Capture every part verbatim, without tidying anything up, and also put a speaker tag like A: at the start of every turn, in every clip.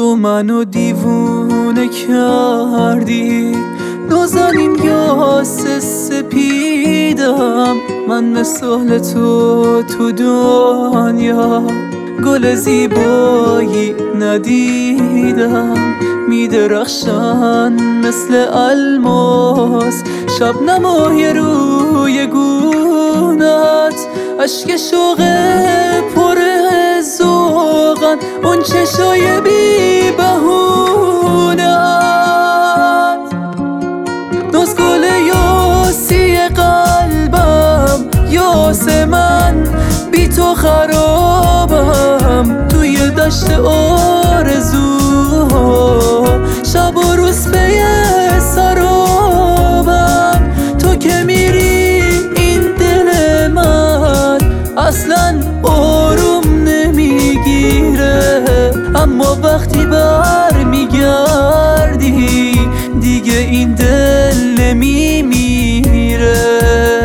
A: تو منو دیوونه کردی، نازنین یاس سپیدم، من مثال تو تو دنیا گل زیبایی ندیدم. میدرخشن مثل الماس شبنمای روی گونت، اشک شوق پر ذوقن اون چشای بی بهونت. ناز گل یاسی قلبم، یاس من بی تو خرابم، توی دشت آرزوها شب و روز پی سرابم. تو که میری این دل من اصلا آروم نمیگیره، اما وقتی بر میگردی دیگه این دل نمیمیره.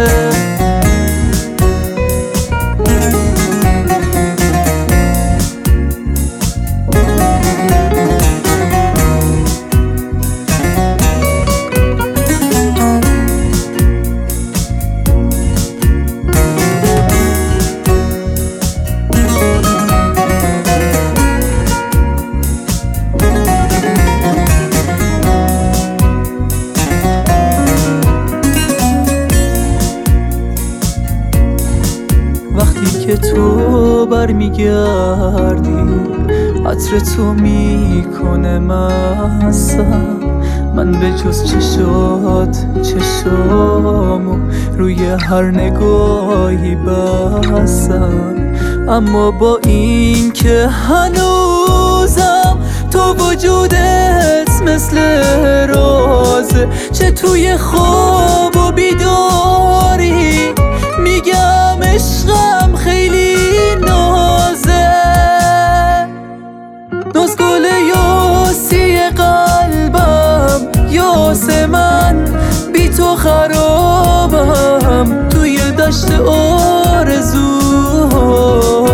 A: وقتی که تو برمیگردی عطر تو میکنه مستم، من به جز چشات چشامو روی هر نگاهی بستم. اما با این که هنوزم تو وجودت مثل رازه، چه توی خواب و بیداری میگم عشقم خیلی نازه. ناز گل یاسی قلبم، یاس من بی تو خرابم، توی دشت آرزوها